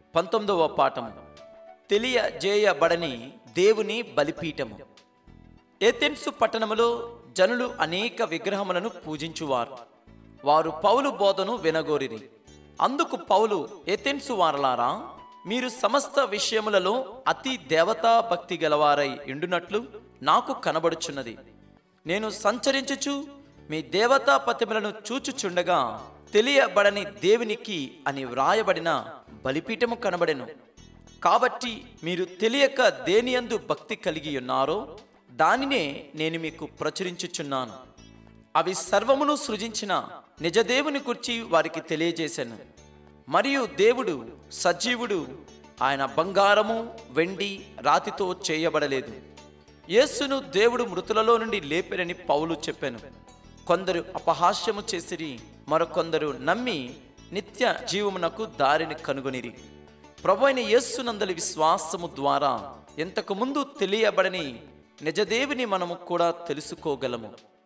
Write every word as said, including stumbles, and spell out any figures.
పంతొమ్మిదవ పాఠము. తెలియజేయబడని దేవుని బలిపీఠము. ఏథెన్సు పట్టణములో జనులు అనేక విగ్రహములను పూజించువారు. వారు పౌలు బోధను వినగోరిరి. అందుకు పౌలు, ఏథెన్సు వారలారా, మీరు సమస్త విషయములలో అతి దేవతా భక్తి గలవారై ఉండునట్లు నాకు కనబడుచున్నది. నేను సంచరించుచు మీ దేవతా ప్రతిమలను చూచుచుండగా తెలియబడని దేవునికి అని వ్రాయబడిన బలిపీఠము కనబడెను. కాబట్టి మీరు తెలియక దేనియందు భక్తి కలిగి ఉన్నారో దానినే నేను మీకు ప్రచురించుచున్నాను. అవి సర్వమును సృజించిన నిజదేవుని గురించి వారికి తెలియజేశాను. మరియు దేవుడు సజీవుడు, ఆయన బంగారము వెండి రాతితో చేయబడలేదు. యేసును దేవుడు మృతులలో నుండి లేపెనని పౌలు చెప్పాను. కొందరు అపహాస్యము చేసిరి, మరికొందరు నమ్మి నిత్య జీవమునకు దారిని కనుగొనిరి. ప్రభువైన యేసునందలి విశ్వాసము ద్వారా ఇంతకు ముందు తెలియబడని నిజదేవిని మనము కూడా తెలుసుకోగలము.